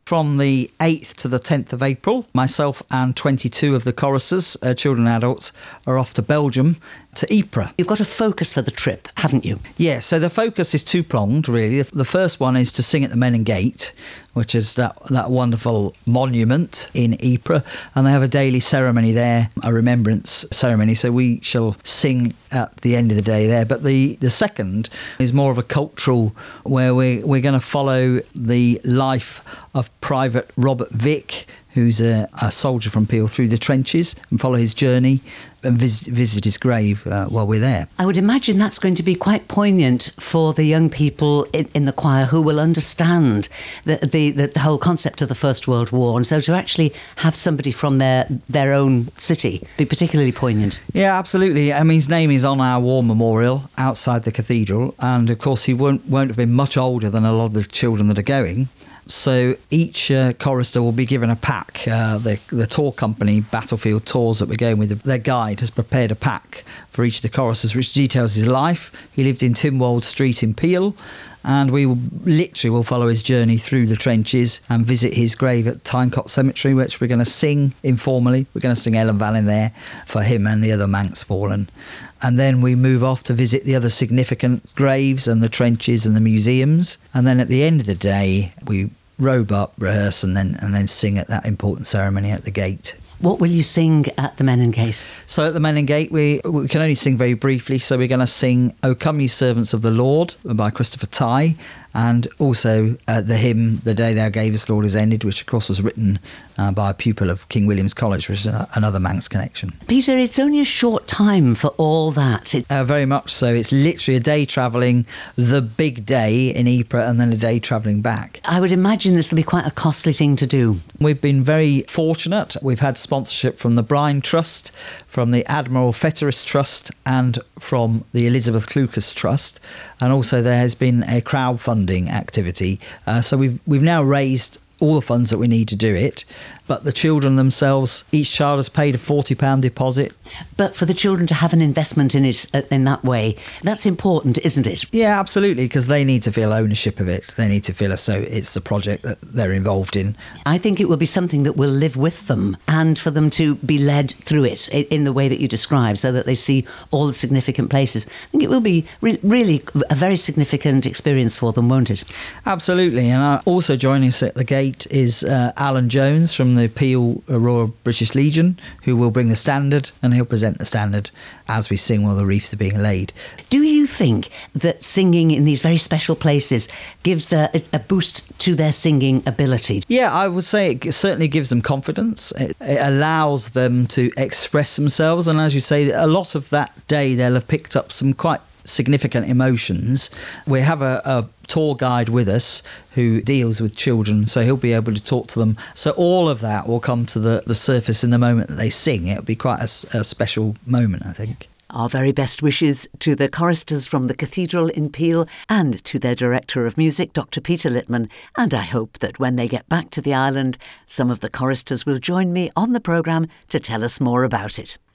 From the 8th to the 10th of April, myself and 22 of the choristers, children and adults, are off to Belgium, to Ypres. You've got a focus for the trip, haven't you? Yeah, so the focus is two-pronged, really. The first one is to sing at the Menin Gate, which is that wonderful monument in Ypres, and they have a daily ceremony there, a remembrance ceremony, so we shall sing at the end of the day there. But the second is more of a cultural, where we're going to follow the life of Private Robert Vick, who's a soldier from Peel, through the trenches, and follow his journey and visit his grave while we're there. I would imagine that's going to be quite poignant for the young people in the choir who will understand the whole concept of the First World War, and so to actually have somebody from their own city be particularly poignant. Yeah, absolutely. I mean, his name is on our war memorial outside the cathedral, and of course he won't have been much older than a lot of the children that are going. So each chorister will be given a pack. The tour company, Battlefield Tours, that we're going with, their guide has prepared a pack for each of the choristers which details his life. He lived in Tynwald Street in Peel, and we will follow his journey through the trenches and visit his grave at Tynecott Cemetery, which we're going to sing informally. We're going to sing Ellen Valley there for him and the other Manx fallen. And then we move off to visit the other significant graves and the trenches and the museums. And then at the end of the day, we robe up, rehearse, and then sing at that important ceremony at the gate. What will you sing at the Menin Gate? So at the Menin Gate, we can only sing very briefly. So we're going to sing "O Come Ye Servants of the Lord" by Christopher Tye, and also the hymn "The Day Thou Gavest, Lord, is Ended," which of course was written by a pupil of King William's College, which is another Manx connection. Peter, it's only a short time for all that. Very much so. It's literally a day travelling, the big day in Ypres, and then a day travelling back. I would imagine this will be quite a costly thing to do. We've been very fortunate. We've had sponsorship from the Brine Trust, from the Admiral Fetteris Trust, and from the Elizabeth Clucas Trust. And also there has been a crowdfunding activity. So we've now raised all the funds that we need to do it. But the children themselves, each child has paid a £40 deposit. But for the children to have an investment in it in that way, that's important, isn't it? Yeah, absolutely, because they need to feel ownership of it. They need to feel as though it's the project that they're involved in. I think it will be something that will live with them, and for them to be led through it in the way that you describe, so that they see all the significant places. I think it will be really a very significant experience for them, won't it? Absolutely. And also joining us at the gate is Alan Jones from the Peel Royal British Legion, who will bring the standard, and he'll present the standard as we sing while the wreaths are being laid. Do you think that singing in these very special places gives a boost to their singing ability? Yeah, I would say it certainly gives them confidence. It allows them to express themselves, and as you say, a lot of that day they'll have picked up some quite significant emotions. We have a tour guide with us who deals with children, so he'll be able to talk to them. So all of that will come to the surface in the moment that they sing. It'll be quite a special moment, I think. Our very best wishes to the choristers from the Cathedral in Peel and to their Director of Music, Dr. Peter Littman. And I hope that when they get back to the island, some of the choristers will join me on the programme to tell us more about it.